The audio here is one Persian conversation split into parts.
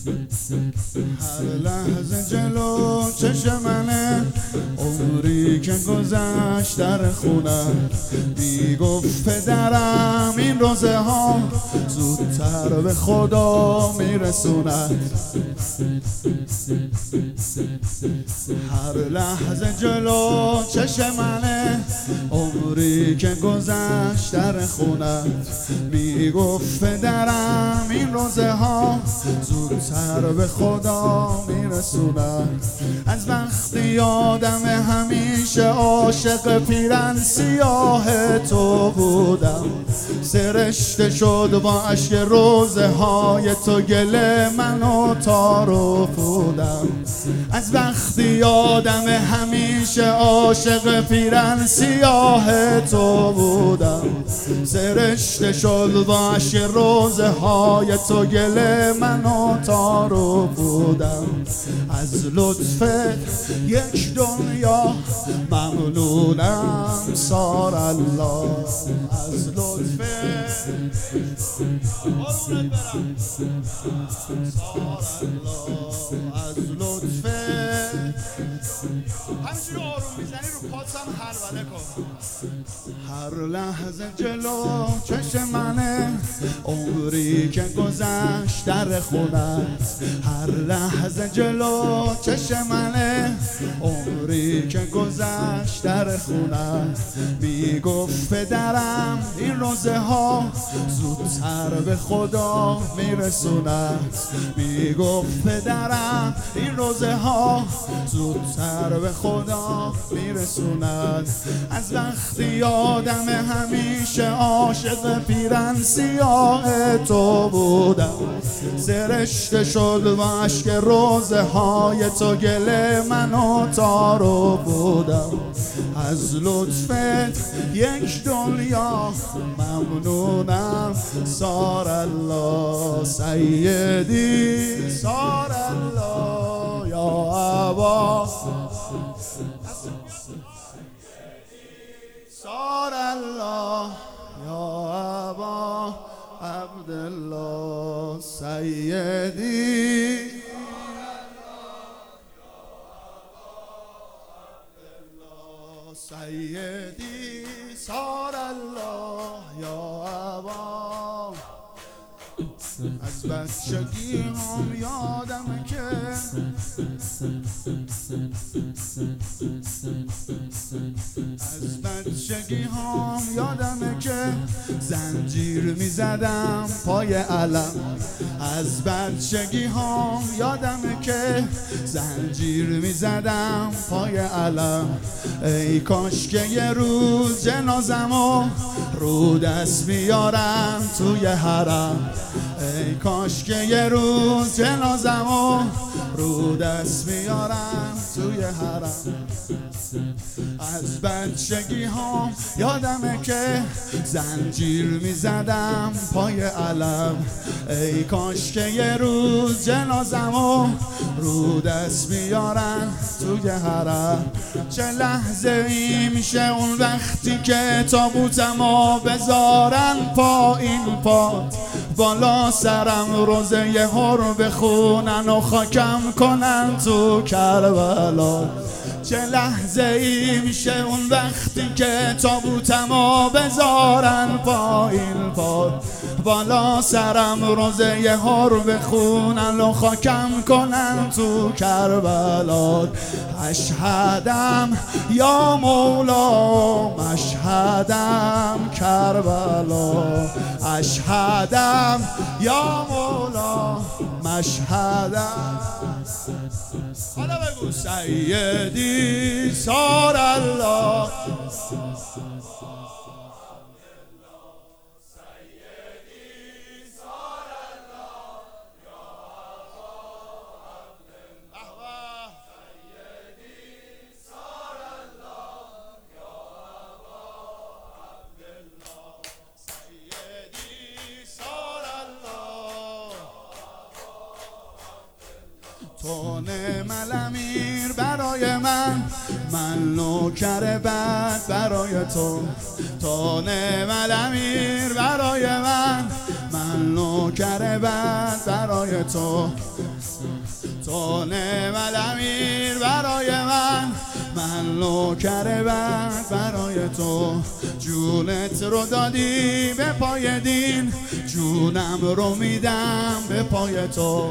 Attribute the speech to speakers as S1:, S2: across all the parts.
S1: هر لحظه جلو چشم منه، عمری که گذشت در خونم. میگفت پدرم این روزه ها زودتر به خدا میرسوند. هر لحظه جلو چشم منه، عمری که گذشت در خونم. میگفت پدرم این روزه ها زودتر به خدا میرسوند. از وقتی آدم همیشه عاشق پیرن سیاه تو بودم، سرشته شد با اشک روزه های تو گل منو تارو بودم. از وقتی آدم همیشه عاشق پیرن سیاه تو بودم، سرشته شد با اشک روزه های تو گل منو تارو بودم. از لطفت یک دنیا ممنونم سار الله. از لطفت قربونت برم سار الله. از لطفت همینجوری آروم میزنی رو پاتم هربله کن. هر لحظه جلو چشم منه، عمری که گذشت در خونت. هر لحظه جلو چشم منه، عمری که گذشت در خونت. میگفت پدرم این روزه ها زودتر به خدا میرسوند. میگفت پدرم این روزه ها زودتر به خدا میرسوند. از وقتی آدم همیشه عاشق پیرن سیاه تو بودم، سرشته شد با اشک روزه های تو گل منو تارو بودم. از لطفت یک دنیا ممنونم سار الله. سیدی سار الله یا ابا سار الله یا ابا عبدالله. سیدی سیدی سار الله یا ابا. از بچگی هم یادم که از بچگی هم یادمه که زنجیر میزدم پای علم. از بچگی هم یادمه که زنجیر میزدم پای علم. ای کاش که یه روز جنازمو رو دست بیارم توی حرم. ای کاش که یه روز جنازمو رو دست بیارم توی حرم. از بچگی هم یادمه که زنجیر میزدم پای علم. ای کاش که یه روز جنازمو رو دست بیارن توی حرم. چه لحظه ای میشه اون وقتی که تابوتمو بذارن پایین پات، بالا سرم روزه یه هر بخونن و خاکم کنن تو کربلا. چه لحظه ای میشه اون وقتی که تابوتمو بذارن پایین پات، بالا سرم روزه یه هر بخونن و خاکم کنن تو کربلا. اشهدم یا مولا مشهدم کربلا. اشهدم یا مولا مشهدم. حالا بگو سیدی سار الله تو نعم الامیر برای من نوکر بد برای تو. تو نعم الامیر برای من نوکر بد برای تو، تو نعم الامیر برای من نوکر بد برای تو. جونت رو دادی به پای دین، جونم رو میدم به پای تو.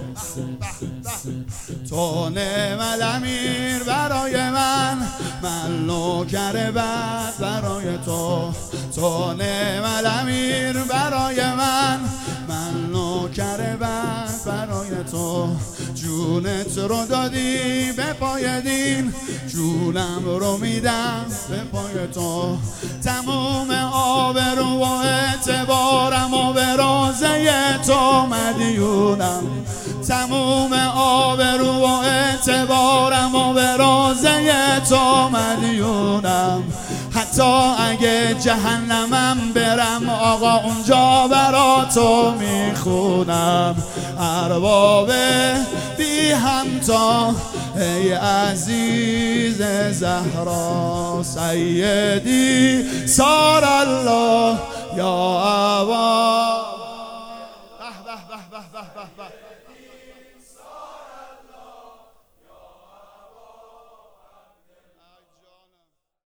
S1: تو نعم الامیر برای من نوکر بد برای تو. تو نعم الامیر برای من نوکر بد برای تو. جونت رو دادی به پای دین، جونم رو میدم به پای تو. تموم آبرو و اعتبارم و به روزه تو مدیونم، تموم آبرو و اعتبارم و به روزه تو مدیونم. حتی اگه جهنمم برم آقا اونجا برا تو میخونم. ارباب بی همتا ای عزیز زهرا، سیدی سار الله یا ابا